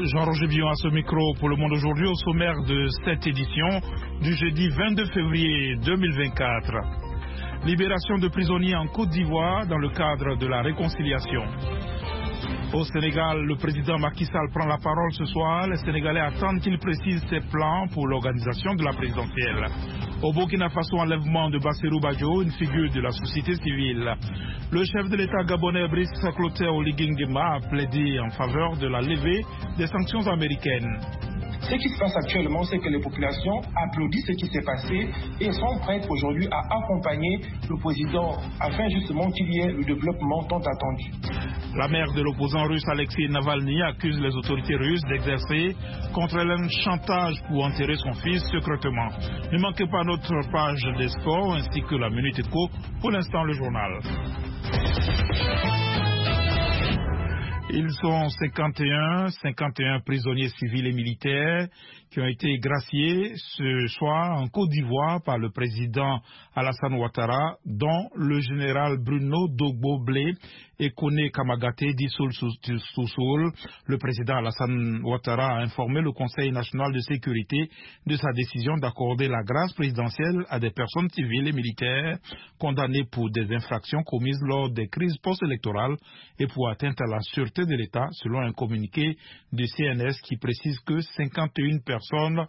Jean-Roger Billon à ce micro pour Le Monde aujourd'hui au sommaire de cette édition du jeudi 22 février 2024. Libération de prisonniers en Côte d'Ivoire dans le cadre de la réconciliation. Au Sénégal, le président Macky Sall prend la parole ce soir. Les Sénégalais attendent qu'il précise ses plans pour l'organisation de la présidentielle. Au Burkina Faso, enlèvement de Bassirou Badjo, une figure de la société civile. Le chef de l'État gabonais Brice Clotaire Oligui Nguema a plaidé en faveur de la levée des sanctions américaines. Ce qui se passe actuellement, c'est que les populations applaudissent ce qui s'est passé et sont prêtes aujourd'hui à accompagner le président afin justement qu'il y ait le développement tant attendu. La mère de l'opposant russe Alexei Navalny accuse les autorités russes d'exercer contre elle un chantage pour enterrer son fils secrètement. Ne manquez pas notre page des sports ainsi que la Minute Éco. Pour l'instant, le journal. Ils sont 51 prisonniers civils et militaires qui ont été graciés ce soir en Côte d'Ivoire par le président Alassane Ouattara, dont le général Bruno Dogbo-Blé et Kone Kamagate Soul. Le président Alassane Ouattara a informé le Conseil national de sécurité de sa décision d'accorder la grâce présidentielle à des personnes civiles et militaires condamnées pour des infractions commises lors des crises post-électorales et pour atteinte à la sûreté de l'État, selon un communiqué du CNS qui précise que 51 personnes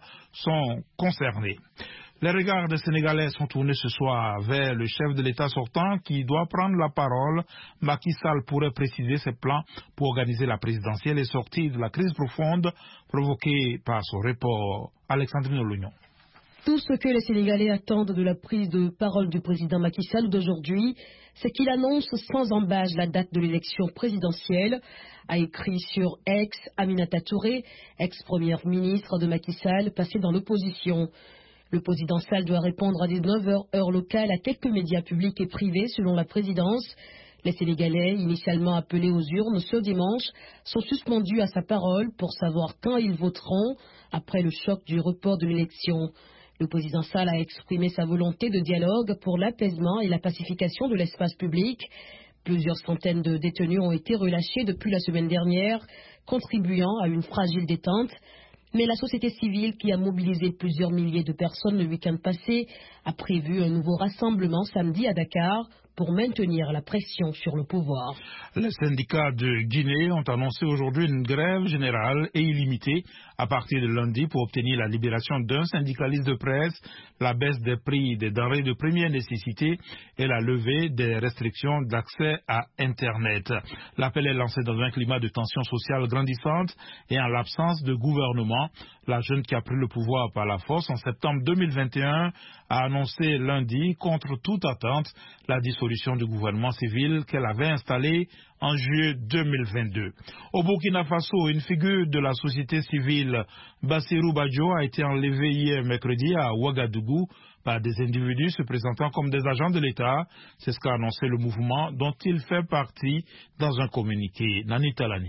sont concernées. Les regards des Sénégalais sont tournés ce soir vers le chef de l'État sortant qui doit prendre la parole. Macky Sall pourrait préciser ses plans pour organiser la présidentielle et sortir de la crise profonde provoquée par son report. Alexandrine Olognon. Tout ce que les Sénégalais attendent de la prise de parole du président Macky Sall d'aujourd'hui, c'est qu'il annonce sans embâche la date de l'élection présidentielle, a écrit sur X Aminata Touré, ex-première ministre de Macky Sall, passée dans l'opposition. Le président Sall doit répondre à 19h heure locale à quelques médias publics et privés selon la présidence. Les Sénégalais, initialement appelés aux urnes ce dimanche, sont suspendus à sa parole pour savoir quand ils voteront après le choc du report de l'élection. Le président Sall a exprimé sa volonté de dialogue pour l'apaisement et la pacification de l'espace public. Plusieurs centaines de détenus ont été relâchés depuis la semaine dernière, contribuant à une fragile détente. Mais la société civile, qui a mobilisé plusieurs milliers de personnes le week-end passé, a prévu un nouveau rassemblement samedi à Dakar pour maintenir la pression sur le pouvoir. Les syndicats de Guinée ont annoncé aujourd'hui une grève générale et illimitée à partir de lundi pour obtenir la libération d'un syndicaliste de presse, la baisse des prix des denrées de première nécessité et la levée des restrictions d'accès à Internet. L'appel est lancé dans un climat de tension sociale grandissante et en l'absence de gouvernement. La jeune qui a pris le pouvoir par la force en septembre 2021 a annoncé lundi, contre toute attente, la dissolution du gouvernement civil qu'elle avait installé en juillet 2022. Au Burkina Faso, une figure de la société civile, Bassirou Badjo, a été enlevé hier mercredi à Ouagadougou par des individus se présentant comme des agents de l'État. C'est ce qu'a annoncé le mouvement dont il fait partie dans un communiqué. Nani Talani.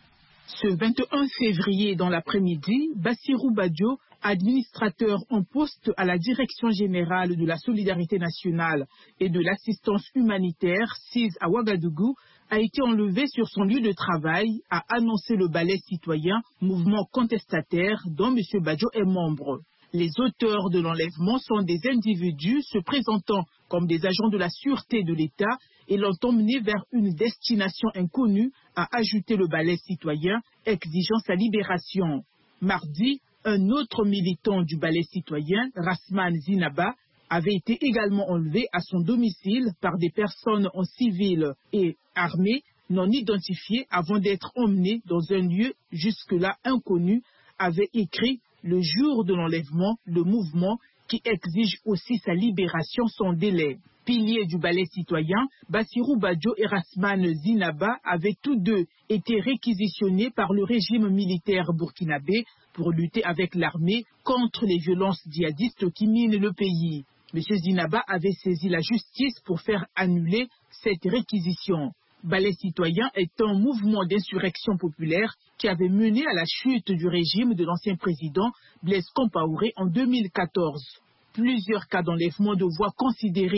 Ce 21 février dans l'après-midi, Bassirou Badjo, administrateur en poste à la Direction générale de la solidarité nationale et de l'assistance humanitaire, CIS à Ouagadougou, a été enlevé sur son lieu de travail, a annoncé le Balai citoyen, mouvement contestataire dont M. Badjo est membre. Les auteurs de l'enlèvement sont des individus se présentant comme des agents de la sûreté de l'État et l'ont emmené vers une destination inconnue, a ajouté le Balai citoyen, exigeant sa libération. Mardi, un autre militant du Balai citoyen, Rasman Zinaba, avait été également enlevé à son domicile par des personnes en civil et armées non identifiées avant d'être emmenées dans un lieu jusque-là inconnu, avait écrit le jour de l'enlèvement, le mouvement qui exige aussi sa libération sans délai. Piliers du Balai citoyen, Bassirou Badjo et Rasman Zinaba avaient tous deux été réquisitionnés par le régime militaire burkinabé pour lutter avec l'armée contre les violences djihadistes qui minent le pays. M. Zinaba avait saisi la justice pour faire annuler cette réquisition. Balai citoyen est un mouvement d'insurrection populaire qui avait mené à la chute du régime de l'ancien président Blaise Compaoré en 2014. Plusieurs cas d'enlèvement de voix considérés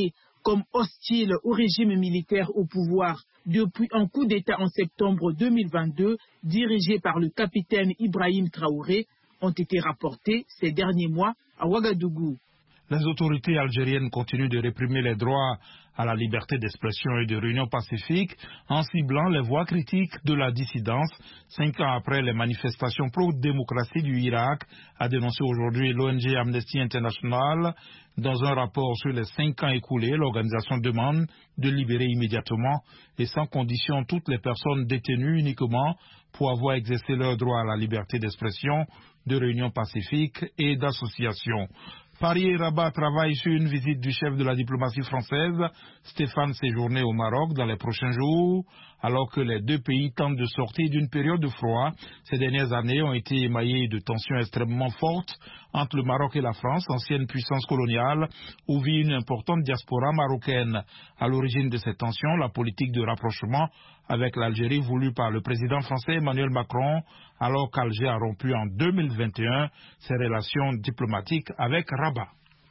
comme hostile au régime militaire au pouvoir depuis un coup d'État en septembre 2022 dirigé par le capitaine Ibrahim Traoré ont été rapportés ces derniers mois à Ouagadougou. Les autorités algériennes continuent de réprimer les droits à la liberté d'expression et de réunion pacifique en ciblant les voix critiques de la dissidence. 5 ans après les manifestations pro-démocratie du Irak, a dénoncé aujourd'hui l'ONG Amnesty International. Dans un rapport sur les 5 ans écoulés, l'organisation demande de libérer immédiatement et sans condition toutes les personnes détenues uniquement pour avoir exercé leur droit à la liberté d'expression, de réunion pacifique et d'association. Paris et Rabat travaillent sur une visite du chef de la diplomatie française, Stéphane Séjourné, au Maroc dans les prochains jours, alors que les deux pays tentent de sortir d'une période de froid. Ces dernières années ont été émaillées de tensions extrêmement fortes entre le Maroc et la France, ancienne puissance coloniale, où vit une importante diaspora marocaine. À l'origine de ces tensions, la politique de rapprochement avec l'Algérie voulue par le président français Emmanuel Macron, alors qu'Alger a rompu en 2021 ses relations diplomatiques avec Rabat.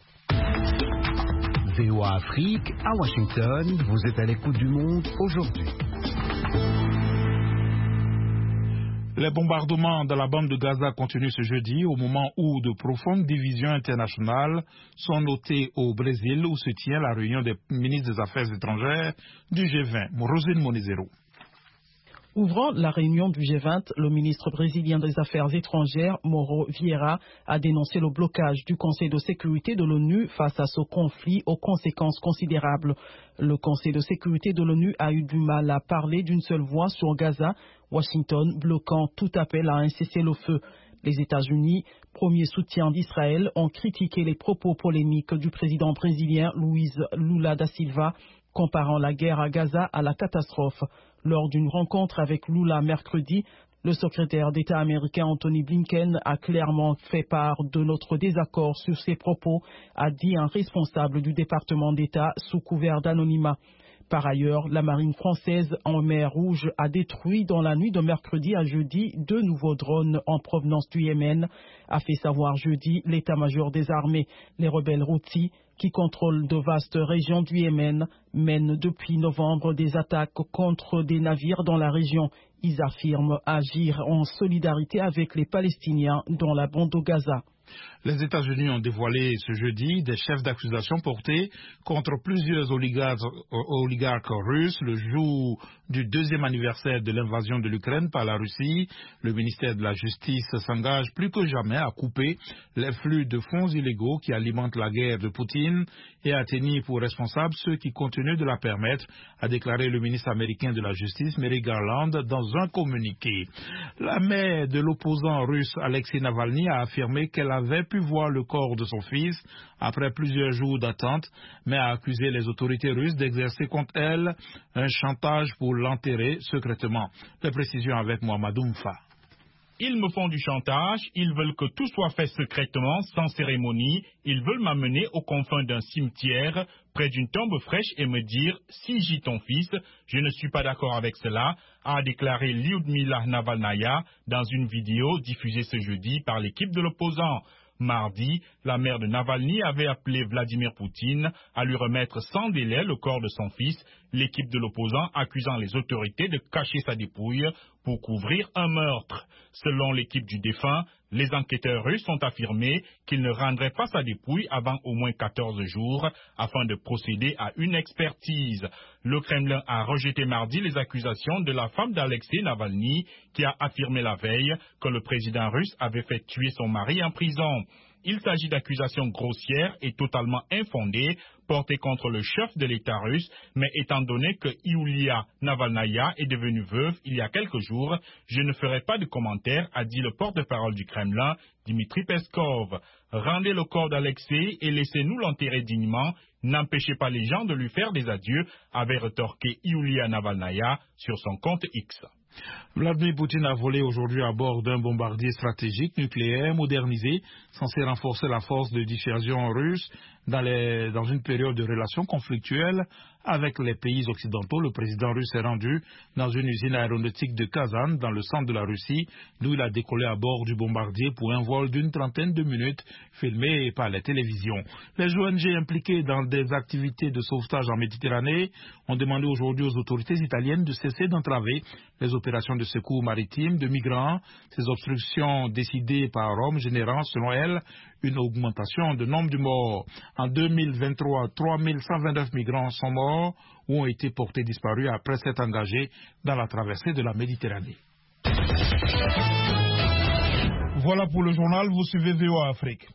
VOA Afrique, à Washington, vous êtes à l'écoute du monde aujourd'hui. Les bombardements dans la bande de Gaza continuent ce jeudi, au moment où de profondes divisions internationales sont notées au Brésil, où se tient la réunion des ministres des Affaires étrangères du G20. Rosine Monizero. Ouvrant la réunion du G20, le ministre brésilien des Affaires étrangères, Mauro Vieira, a dénoncé le blocage du Conseil de sécurité de l'ONU face à ce conflit aux conséquences considérables. Le Conseil de sécurité de l'ONU a eu du mal à parler d'une seule voix sur Gaza, Washington bloquant tout appel à un cessez-le-feu. Les États-Unis, premier soutien d'Israël, ont critiqué les propos polémiques du président brésilien Luiz Lula da Silva, comparant la guerre à Gaza à la catastrophe. Lors d'une rencontre avec Lula mercredi, le secrétaire d'État américain Anthony Blinken a clairement fait part de notre désaccord sur ses propos, a dit un responsable du département d'État sous couvert d'anonymat. Par ailleurs, la marine française en mer Rouge a détruit dans la nuit de mercredi à jeudi 2 nouveaux drones en provenance du Yémen, a fait savoir jeudi l'état-major des armées. Les rebelles Houthis, qui contrôlent de vastes régions du Yémen, mènent depuis novembre des attaques contre des navires dans la région. Ils affirment agir en solidarité avec les Palestiniens dans la bande de Gaza. Les États-Unis ont dévoilé ce jeudi des chefs d'accusation portés contre plusieurs oligarques russes le jour du 2e anniversaire de l'invasion de l'Ukraine par la Russie. Le ministère de la Justice s'engage plus que jamais à couper les flux de fonds illégaux qui alimentent la guerre de Poutine et à tenir pour responsables ceux qui continuent de la permettre, a déclaré le ministre américain de la Justice, Merrick Garland, dans un communiqué. La mère de l'opposant russe Alexei Navalny a affirmé qu'elle avait pu voir le corps de son fils après plusieurs jours d'attente, mais a accusé les autorités russes d'exercer contre elle un chantage pour l'enterrer secrètement. Les précisions avec Mohamed Oumfa. Ils me font du chantage, ils veulent que tout soit fait secrètement, sans cérémonie, ils veulent m'amener aux confins d'un cimetière, près d'une tombe fraîche et me dire « si j'ai ton fils, je ne suis pas d'accord avec cela », a déclaré Lyudmila Navalnaya dans une vidéo diffusée ce jeudi par l'équipe de l'opposant. Mardi, la mère de Navalny avait appelé Vladimir Poutine à lui remettre sans délai le corps de son fils, l'équipe de l'opposant accusant les autorités de cacher sa dépouille pour couvrir un meurtre. Selon l'équipe du défunt, les enquêteurs russes ont affirmé qu'ils ne rendraient pas sa dépouille avant au moins 14 jours afin de procéder à une expertise. Le Kremlin a rejeté mardi les accusations de la femme d'Alexei Navalny qui a affirmé la veille que le président russe avait fait tuer son mari en prison. Il s'agit d'accusations grossières et totalement infondées portées contre le chef de l'État russe, mais étant donné que Yulia Navalnaya est devenue veuve il y a quelques jours, je ne ferai pas de commentaires, a dit le porte-parole du Kremlin, Dmitri Peskov. Rendez le corps d'Alexei et laissez-nous l'enterrer dignement, n'empêchez pas les gens de lui faire des adieux, avait retorqué Yulia Navalnaya sur son compte X. Vladimir Poutine a volé aujourd'hui à bord d'un bombardier stratégique nucléaire modernisé, censé renforcer la force de dissuasion russe dans une période de relations conflictuelles avec les pays occidentaux. Le président russe est rendu dans une usine aéronautique de Kazan, dans le centre de la Russie, d'où il a décollé à bord du bombardier pour un vol d'une trentaine de minutes, filmé par les télévisions. Les ONG impliquées dans des activités de sauvetage en Méditerranée ont demandé aujourd'hui aux autorités italiennes de cesser d'entraver les opérations de secours maritime de migrants. Ces obstructions décidées par Rome générant, selon elles, une augmentation de nombre de morts. En 2023, 3129 migrants sont morts ou ont été portés disparus après s'être engagés dans la traversée de la Méditerranée. Voilà pour le journal, vous suivez VOA Afrique.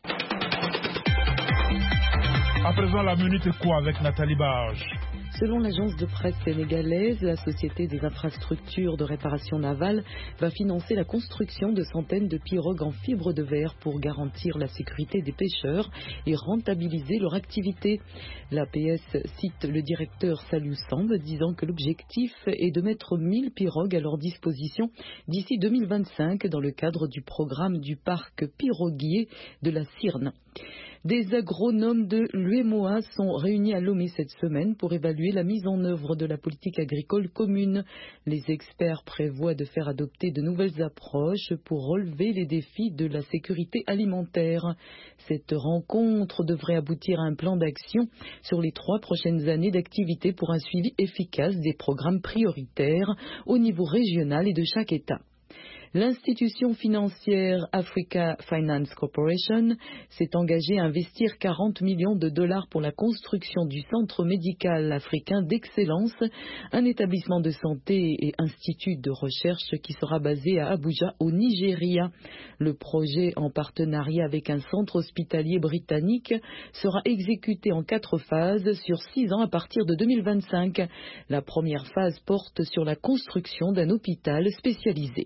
À présent, la minute quoi avec Nathalie Barge. Selon l'agence de presse sénégalaise, la Société des infrastructures de réparation navale va financer la construction de centaines de pirogues en fibre de verre pour garantir la sécurité des pêcheurs et rentabiliser leur activité. L'APS cite le directeur Saliou Samb disant que l'objectif est de mettre 1000 pirogues à leur disposition d'ici 2025 dans le cadre du programme du parc piroguier de la Cyrne. Des agronomes de l'UEMOA sont réunis à Lomé cette semaine pour évaluer la mise en œuvre de la politique agricole commune. Les experts prévoient de faire adopter de nouvelles approches pour relever les défis de la sécurité alimentaire. Cette rencontre devrait aboutir à un plan d'action sur les 3 prochaines années d'activité pour un suivi efficace des programmes prioritaires au niveau régional et de chaque État. L'institution financière Africa Finance Corporation s'est engagée à investir 40 millions de dollars pour la construction du Centre médical africain d'excellence, un établissement de santé et institut de recherche qui sera basé à Abuja au Nigeria. Le projet, en partenariat avec un centre hospitalier britannique, sera exécuté en 4 phases sur 6 ans à partir de 2025. La première phase porte sur la construction d'un hôpital spécialisé.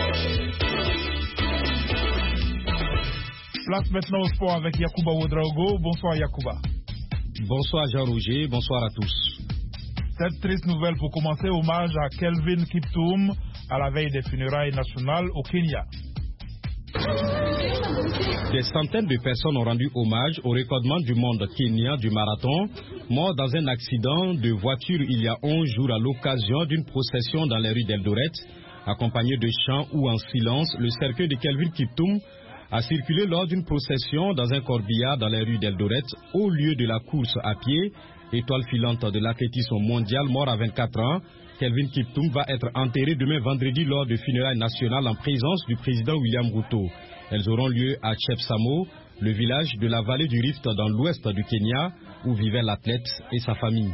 Place maintenant au sport avec Yacouba Ouedraogo. Bonsoir Yacouba. Bonsoir Jean-Roger, bonsoir à tous. Cette triste nouvelle pour commencer, hommage à Kelvin Kiptum à la veille des funérailles nationales au Kenya. Des centaines de personnes ont rendu hommage au recordman du monde kenyan du marathon, mort dans un accident de voiture il y a 11 jours à l'occasion d'une procession dans les rues d'Eldoret. Accompagné de chants ou en silence, le cercueil de Kelvin Kiptum a circulé lors d'une procession dans un corbillard dans les rues d'Eldoret au lieu de la course à pied. Étoile filante de l'athlétisme mondial, mort à 24 ans, Kelvin Kiptum va être enterré demain vendredi lors de funérailles nationales en présence du président William Ruto. Elles auront lieu à Chepsamo, le village de la vallée du Rift dans l'ouest du Kenya, où vivait l'athlète et sa famille.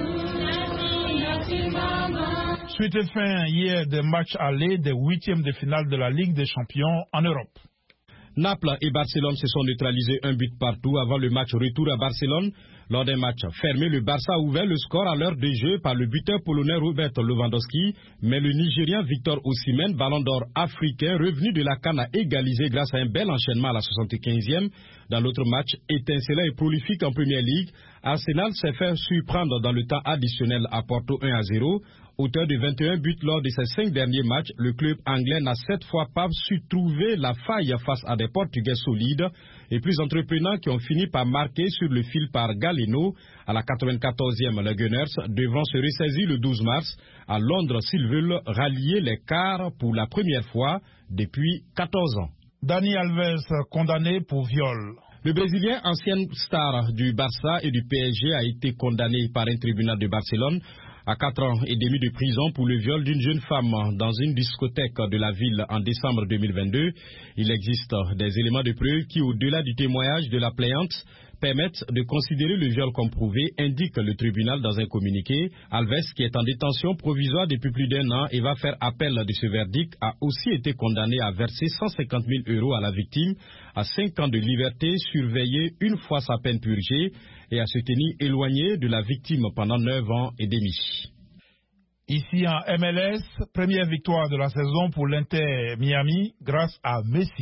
Suite et fin hier des matchs allés des 8e de finale de la Ligue des Champions en Europe. Naples et Barcelone se sont neutralisés un but partout avant le match retour à Barcelone. Lors d'un match fermé, le Barça a ouvert le score à l'heure de jeu par le buteur polonais Robert Lewandowski, mais le Nigérien Victor Osimhen, ballon d'or africain, revenu de la CAN, a égalisé grâce à un bel enchaînement à la 75e. Dans l'autre match, étincelant et prolifique en Première Ligue, Arsenal s'est fait surprendre dans le temps additionnel à Porto 1-0. Auteur de 21 buts lors de ses 5 derniers matchs, le club anglais n'a cette fois pas su trouver la faille face à des Portugais solides et plus entreprenants qui ont fini par marquer sur le fil par Galeno. À la 94e, les Gunners devront se ressaisir le 12 mars à Londres s'ils veulent rallier les quarts pour la première fois depuis 14 ans. Dani Alves condamné pour viol. Le Brésilien, ancienne star du Barça et du PSG, a été condamné par un tribunal de Barcelone à 4 ans et demi de prison pour le viol d'une jeune femme dans une discothèque de la ville en décembre 2022. Il existe des éléments de preuve qui, au-delà du témoignage de la plaignante, permettent de considérer le viol comme prouvé, indique le tribunal dans un communiqué. Alves, qui est en détention provisoire depuis plus d'1 an et va faire appel de ce verdict, a aussi été condamné à verser 150 000 € à la victime, à 5 ans de liberté surveillée une fois sa peine purgée et à se tenir éloigné de la victime pendant 9 ans et demi. Ici en MLS, première victoire de la saison pour l'Inter Miami grâce à Messi.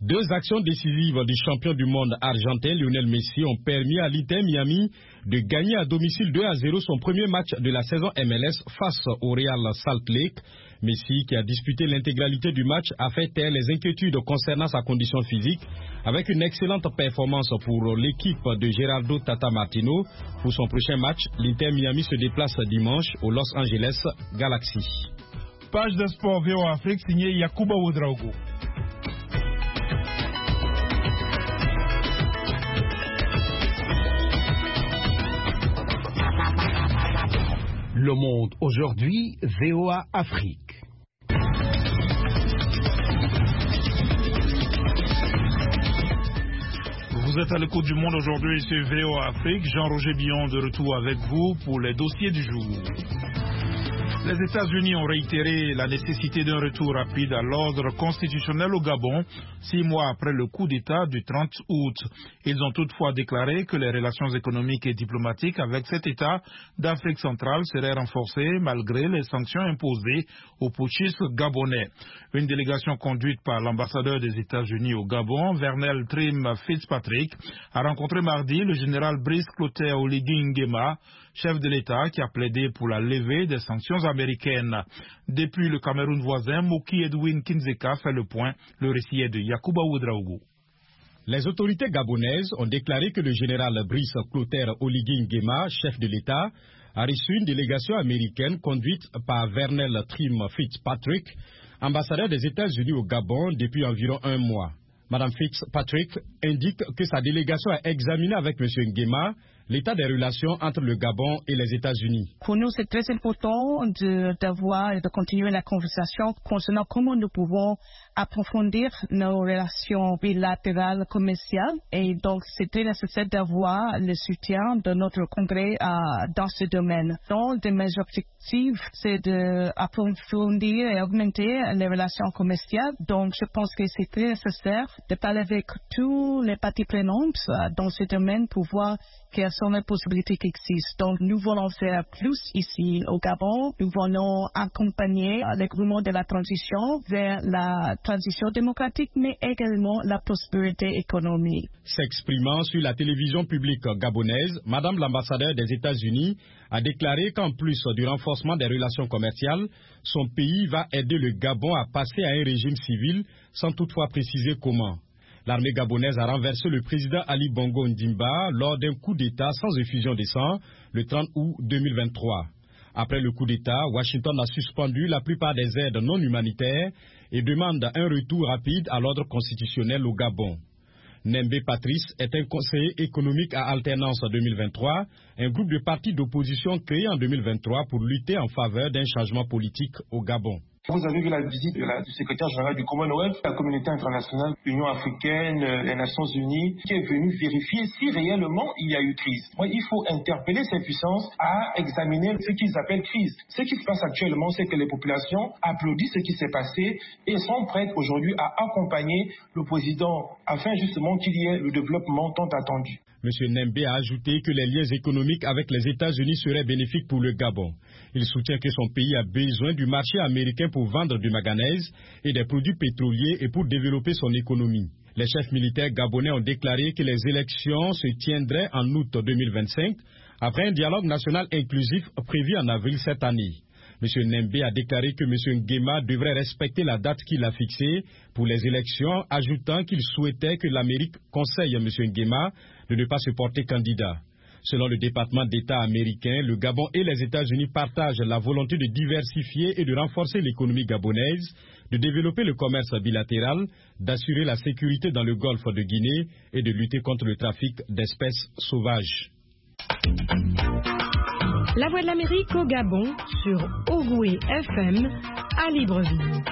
2 actions décisives du champion du monde argentin Lionel Messi ont permis à l'Inter Miami de gagner à domicile 2-0 son premier match de la saison MLS face au Real Salt Lake. Messi, qui a disputé l'intégralité du match, a fait taire les inquiétudes concernant sa condition physique avec une excellente performance pour l'équipe de Gerardo Tata Martino. Pour son prochain match, l'Inter Miami se déplace dimanche au Los Angeles Galaxy. Page de sport VOA Afrique signée Yacouba Ouedraogo. Le Monde aujourd'hui, VOA Afrique. Vous êtes à l'écoute du Monde aujourd'hui sur VOA Afrique. Jean-Roger Billon de retour avec vous pour les dossiers du jour. Les États-Unis ont réitéré la nécessité d'un retour rapide à l'ordre constitutionnel au Gabon, 6 mois après le coup d'État du 30 août. Ils ont toutefois déclaré que les relations économiques et diplomatiques avec cet État d'Afrique centrale seraient renforcées malgré les sanctions imposées aux putschistes gabonais. Une délégation conduite par l'ambassadeur des États-Unis au Gabon, Vernel Trim Fitzpatrick, a rencontré mardi le général Brice Clotaire Oligui Nguema, chef de l'État qui a plaidé pour la levée des sanctions américaines. Depuis le Cameroun voisin, Moki Edwin Kinzeka fait le point. Le récit est de Yacouba Ouedraogo. Les autorités gabonaises ont déclaré que le général Brice Clotaire Oligui Nguema, chef de l'État, a reçu une délégation américaine conduite par Vernel Trim Fitzpatrick, ambassadeur des États-Unis au Gabon depuis environ 1 mois. Madame Fitzpatrick indique que sa délégation a examiné avec M. Nguema l'état des relations entre le Gabon et les États-Unis. Pour nous, c'est très important d'avoir et de continuer la conversation concernant comment nous pouvons approfondir nos relations bilatérales commerciales. Et donc, c'est très nécessaire d'avoir le soutien de notre Congrès dans ce domaine. Donc, de mes objectifs, c'est d'approfondir et augmenter les relations commerciales. Donc, je pense que c'est très nécessaire de parler avec tous les parties prenantes dans ce domaine pour voir quelles sont les possibilités qui existent. Donc, nous voulons faire plus ici au Gabon. Nous voulons accompagner le gouvernement de la transition vers la transition démocratique, mais également la prospérité économique. S'exprimant sur la télévision publique gabonaise, Madame l'ambassadeur des États-Unis a déclaré qu'en plus du renforcement des relations commerciales, son pays va aider le Gabon à passer à un régime civil, sans toutefois préciser comment. L'armée gabonaise a renversé le président Ali Bongo Ondimba lors d'un coup d'État sans effusion de sang le 30 août 2023. Après le coup d'État, Washington a suspendu la plupart des aides non humanitaires et demande un retour rapide à l'ordre constitutionnel au Gabon. Nembe Patrice est un conseiller économique à alternance 2023, un groupe de partis d'opposition créé en 2023 pour lutter en faveur d'un changement politique au Gabon. Vous avez vu la visite du secrétaire général du Commonwealth, la communauté internationale, l'Union africaine, les Nations unies, qui est venue vérifier si réellement il y a eu crise. Il faut interpeller ces puissances à examiner ce qu'ils appellent crise. Ce qui se passe actuellement, c'est que les populations applaudissent ce qui s'est passé et sont prêtes aujourd'hui à accompagner le président afin justement qu'il y ait le développement tant attendu. M. Nembe a ajouté que les liens économiques avec les États-Unis seraient bénéfiques pour le Gabon. Il soutient que son pays a besoin du marché américain pour vendre du manganèse et des produits pétroliers et pour développer son économie. Les chefs militaires gabonais ont déclaré que les élections se tiendraient en août 2025 après un dialogue national inclusif prévu en avril cette année. M. Nembe a déclaré que M. Nguema devrait respecter la date qu'il a fixée pour les élections, ajoutant qu'il souhaitait que l'Amérique conseille à M. Nguema de ne pas se porter candidat. Selon le département d'État américain, le Gabon et les États-Unis partagent la volonté de diversifier et de renforcer l'économie gabonaise, de développer le commerce bilatéral, d'assurer la sécurité dans le golfe de Guinée et de lutter contre le trafic d'espèces sauvages. La Voix de l'Amérique au Gabon sur Ogoué FM à Libreville.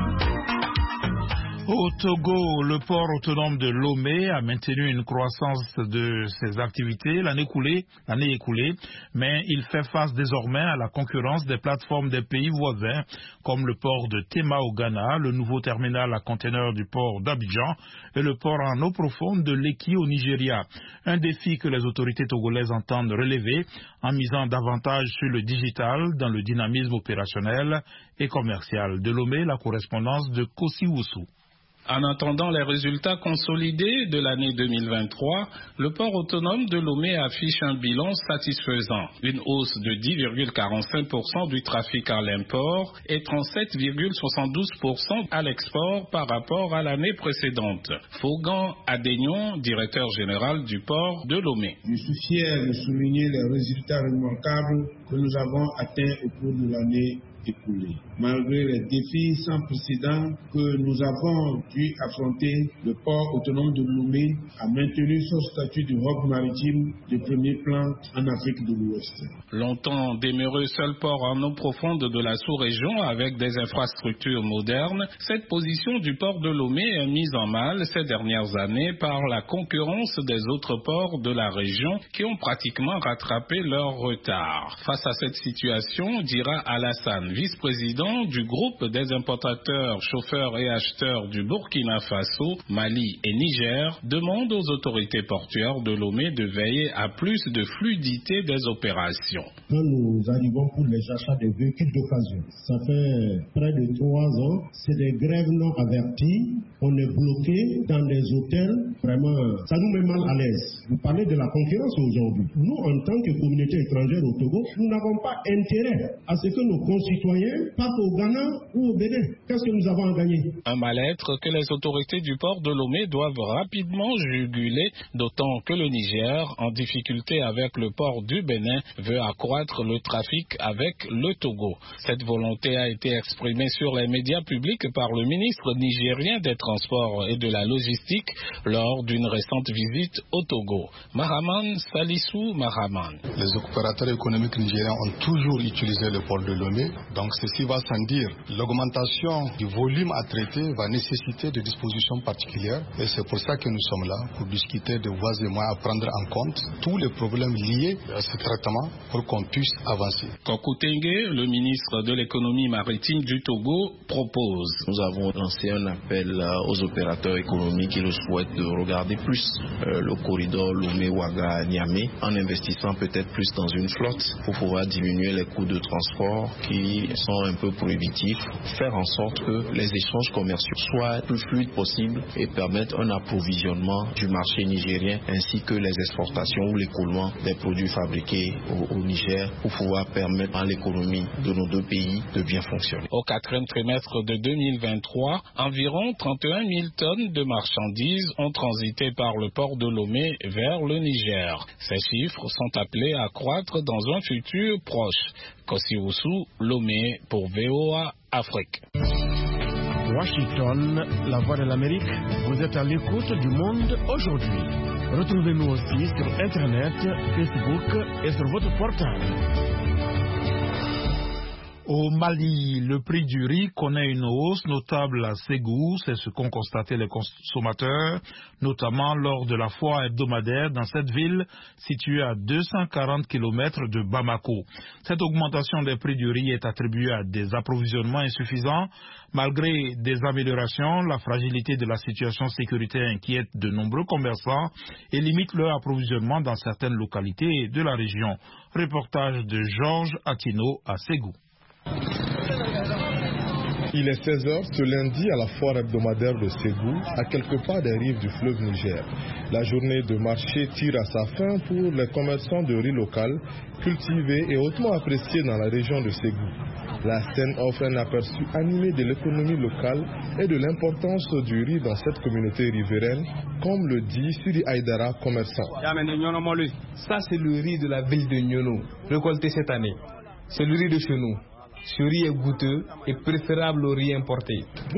Au Togo, le port autonome de Lomé a maintenu une croissance de ses activités l'année écoulée, mais il fait face désormais à la concurrence des plateformes des pays voisins, comme le port de Tema au Ghana, le nouveau terminal à conteneurs du port d'Abidjan et le port en eau profonde de Lekki au Nigeria. Un défi que les autorités togolaises entendent relever en misant davantage sur le digital dans le dynamisme opérationnel et commercial. De Lomé, la correspondance de Kossi Oussou. En attendant les résultats consolidés de l'année 2023, le port autonome de Lomé affiche un bilan satisfaisant. Une hausse de 10,45% du trafic à l'import et 37,72% à l'export par rapport à l'année précédente. Fogan Adénion, directeur général du port de Lomé. Je suis fier de souligner les résultats remarquables que nous avons atteints au cours de l'année écoulée. Malgré les défis sans précédent que nous avons dû affronter, le port autonome de Lomé a maintenu son statut de hub maritime de premier plan en Afrique de l'Ouest. Longtemps demeuré seul port en eau profonde de la sous-région avec des infrastructures modernes, cette position du port de Lomé est mise en mal ces dernières années par la concurrence des autres ports de la région qui ont pratiquement rattrapé leur retard. Face à cette situation, dira Alassane, vice-président du groupe des importateurs, chauffeurs et acheteurs du Burkina Faso, Mali et Niger, demande aux autorités portuaires de Lomé de veiller à plus de fluidité des opérations. Quand nous arrivons pour les achats des véhicules d'occasion, ça fait près de 3 ans, c'est des grèves non averties, on est bloqué dans des hôtels, vraiment, ça nous met mal à l'aise. Vous parlez de la concurrence aujourd'hui. Nous, en tant que communauté étrangère au Togo, nous n'avons pas intérêt à ce que nos concitoyens partent au Ghana ou au Bénin. Qu'est-ce que nous avons à gagner? Un mal-être que les autorités du port de Lomé doivent rapidement juguler, d'autant que le Niger, en difficulté avec le port du Bénin, veut accroître le trafic avec le Togo. Cette volonté a été exprimée sur les médias publics par le ministre nigérien des Transports et de la Logistique lors d'une récente visite au Togo. Mahaman Salissou Mahaman. Les opérateurs économiques nigériens ont toujours utilisé le port de Lomé, donc ceci va sans dire. L'augmentation du volume à traiter va nécessiter des dispositions particulières et c'est pour ça que nous sommes là, pour discuter de voies et moyens à prendre en compte tous les problèmes liés à ce traitement pour qu'on puisse avancer. Kokutenge, le ministre de l'économie maritime du Togo, propose. Nous avons lancé un appel aux opérateurs économiques qui le souhaitent de regarder plus le corridor Lomé-Ouaga-Niamey en investissant peut-être plus dans une flotte pour pouvoir diminuer les coûts de transport qui sont un peu prohibitifs, faire en sorte que les échanges commerciaux soient le plus fluides possible et permettent un approvisionnement du marché nigérien ainsi que les exportations ou l'écoulement des produits fabriqués au Niger pour pouvoir permettre à l'économie de nos deux pays de bien fonctionner. Au 4e trimestre de 2023, environ 31 000 tonnes de marchandises ont transité par le port de Lomé vers le Niger. Ces chiffres sont appelés à croître dans un futur proche. Kosioussou, Lomé pour VOA Afrique. Washington, la voix de l'Amérique, vous êtes à l'écoute du monde aujourd'hui. Retrouvez-nous aussi sur Internet, Facebook et sur votre portable. Au Mali, le prix du riz connaît une hausse notable à Ségou, c'est ce qu'ont constaté les consommateurs, notamment lors de la foire hebdomadaire dans cette ville située à 240 km de Bamako. Cette augmentation des prix du riz est attribuée à des approvisionnements insuffisants. Malgré des améliorations, la fragilité de la situation sécuritaire inquiète de nombreux commerçants et limite leur approvisionnement dans certaines localités de la région. Reportage de Georges Atino à Ségou. Il est 16h ce lundi à la foire hebdomadaire de Ségou, à quelques pas des rives du fleuve Niger. La journée de marché tire à sa fin pour les commerçants de riz local, cultivés et hautement appréciés dans la région de Ségou. La scène offre un aperçu animé de l'économie locale et de l'importance du riz dans cette communauté riveraine, comme le dit Siri Aïdara, commerçant. Ça, c'est le riz de la ville de Nyono, récolté cette année. C'est le riz de chez nous. Ce riz est goûteux et préférable au riz importé.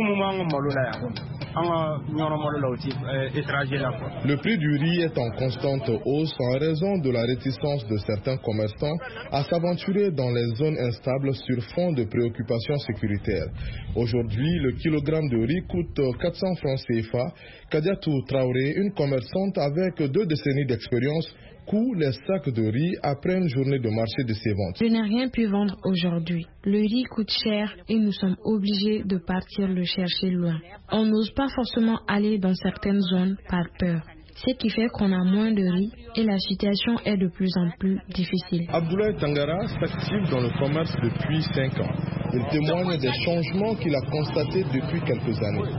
Le prix du riz est en constante hausse en raison de la réticence de certains commerçants à s'aventurer dans les zones instables sur fond de préoccupations sécuritaires. Aujourd'hui, le kilogramme de riz coûte 400 francs CFA. Kadiatou Traoré, une commerçante avec 2 décennies d'expérience, coût les sacs de riz après une journée de marché de ses ventes. Je n'ai rien pu vendre aujourd'hui. Le riz coûte cher et nous sommes obligés de partir le chercher loin. On n'ose pas forcément aller dans certaines zones par peur. ce qui fait qu'on a moins de riz et la situation est de plus en plus difficile. Abdoulaye Tangara s'active dans le commerce depuis 5 ans. Il témoigne des changements qu'il a constatés depuis quelques années.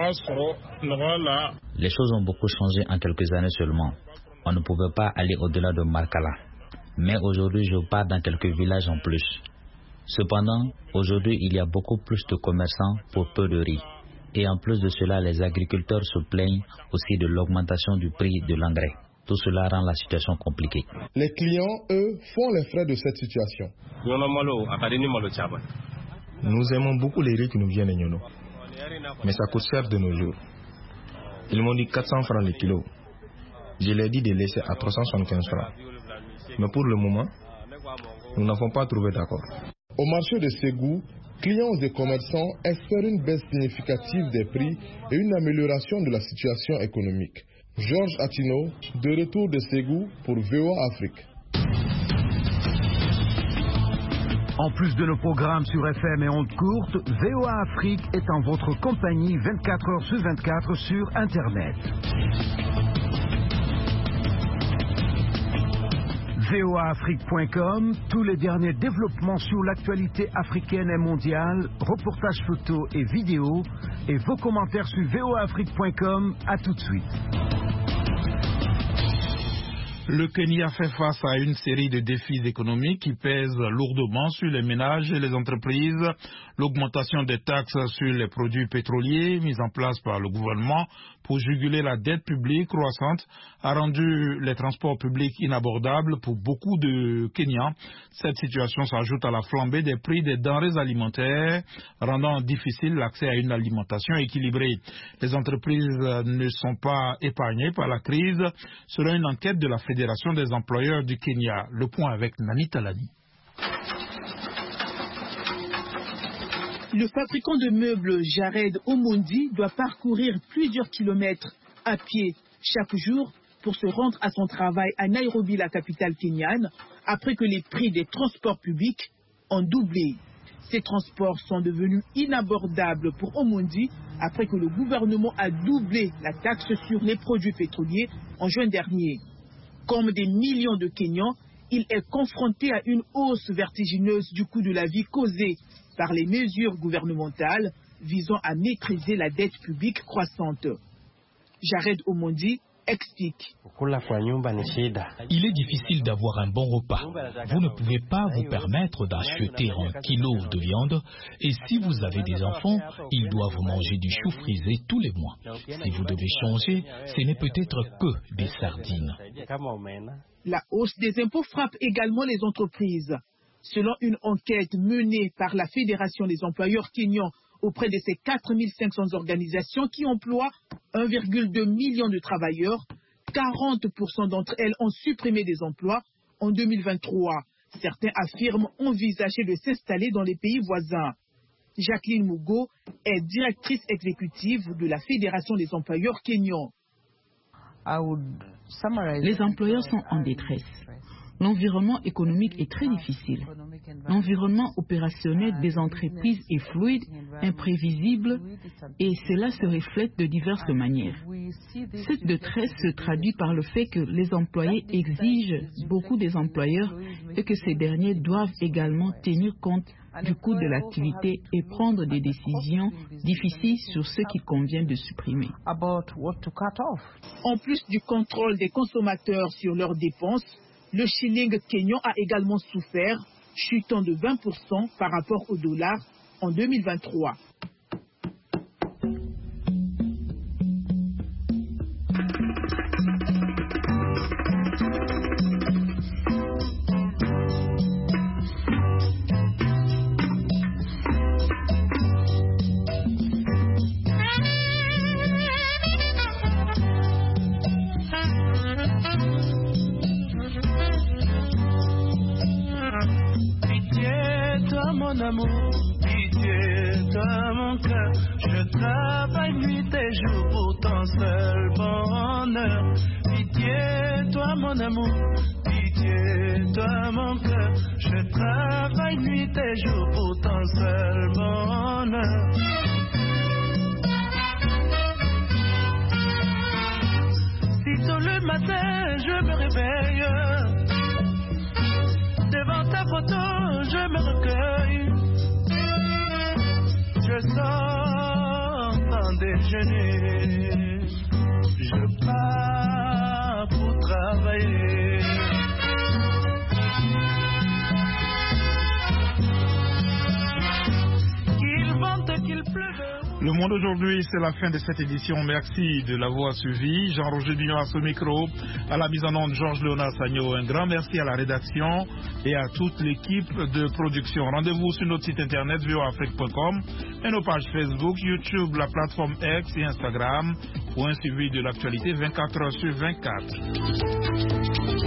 Les choses ont beaucoup changé en quelques années seulement. On ne pouvait pas aller au-delà de Markala. Mais aujourd'hui, je pars dans quelques villages en plus. Cependant, aujourd'hui, il y a beaucoup plus de commerçants pour peu de riz. Et en plus de cela, les agriculteurs se plaignent aussi de l'augmentation du prix de l'engrais. Tout cela rend la situation compliquée. Les clients, eux, font les frais de cette situation. Nous aimons beaucoup les riz qui nous viennent de Nyono. Mais ça coûte cher de nos jours. Ils m'ont dit 400 francs le kilo. Je leur ai dit de laisser à 375 francs. Mais pour le moment, nous n'avons pas trouvé d'accord. Au marché de Ségou, clients et commerçants espèrent une baisse significative des prix et une amélioration de la situation économique. Georges Atino, de retour de Ségou pour VOA Afrique. En plus de nos programmes sur FM et ondes courtes, VOA Afrique est en votre compagnie 24 heures sur 24 sur Internet. voaafrique.com, tous les derniers développements sur l'actualité africaine et mondiale, reportages photos et vidéos, et vos commentaires sur voaafrique.com. À tout de suite. Le Kenya fait face à une série de défis économiques qui pèsent lourdement sur les ménages et les entreprises. L'augmentation des taxes sur les produits pétroliers mise en place par le gouvernement pour juguler la dette publique croissante a rendu les transports publics inabordables pour beaucoup de Kenyans. Cette situation s'ajoute à la flambée des prix des denrées alimentaires, rendant difficile l'accès à une alimentation équilibrée. Les entreprises ne sont pas épargnées par la crise, selon une enquête de la Fédération des employeurs du Kenya. Le point avec Nani Talani. Le fabricant de meubles Jared Omondi doit parcourir plusieurs kilomètres à pied chaque jour pour se rendre à son travail à Nairobi, la capitale kenyane, après que les prix des transports publics ont doublé. Ces transports sont devenus inabordables pour Omondi après que le gouvernement a doublé la taxe sur les produits pétroliers en juin dernier. Comme des millions de Kenyans, il est confronté à une hausse vertigineuse du coût de la vie causée par les mesures gouvernementales visant à maîtriser la dette publique croissante. Jared Omondi explique. Il est difficile d'avoir un bon repas. Vous ne pouvez pas vous permettre d'acheter 1 kilo de viande et si vous avez des enfants, ils doivent manger du chou frisé tous les mois. Si vous devez changer, ce n'est peut-être que des sardines. La hausse des impôts frappe également les entreprises. Selon une enquête menée par la Fédération des employeurs kenyans auprès de ces 4500 organisations qui emploient 1,2 million de travailleurs, 40% d'entre elles ont supprimé des emplois en 2023. Certains affirment envisager de s'installer dans les pays voisins. Jacqueline Mugo est directrice exécutive de la Fédération des employeurs kenyans. Les employeurs sont en détresse. L'environnement économique est très difficile. L'environnement opérationnel des entreprises est fluide, imprévisible et cela se reflète de diverses manières. Cette détresse se traduit par le fait que les employés exigent beaucoup des employeurs et que ces derniers doivent également tenir compte du coût de l'activité et prendre des décisions difficiles sur ce qu'il convient de supprimer. En plus du contrôle des consommateurs sur leurs dépenses, le shilling kenyan a également souffert, chutant de 20% par rapport au dollar en 2023. Mon amour, pitié-toi mon cœur, je travaille nuit et jour pour ton seul bonheur. Pitié-toi mon amour, pitié-toi mon cœur, je travaille nuit et jour pour ton seul bonheur. Si Tôt le matin, je me réveille. Devant ta photo, je me recueille. Je sors en déjeuner. Je pars pour travailler. Qu'il vente, qu'il pleuve. Le monde aujourd'hui, c'est la fin de cette édition. Merci de l'avoir suivi. Jean-Roger Bignon à ce micro, à la mise en onde Georges Léonard Sagno. Un grand merci à la rédaction et à toute l'équipe de production. Rendez-vous sur notre site internet voafrique.com et nos pages Facebook, YouTube, la plateforme X et Instagram pour un suivi de l'actualité 24 heures sur 24.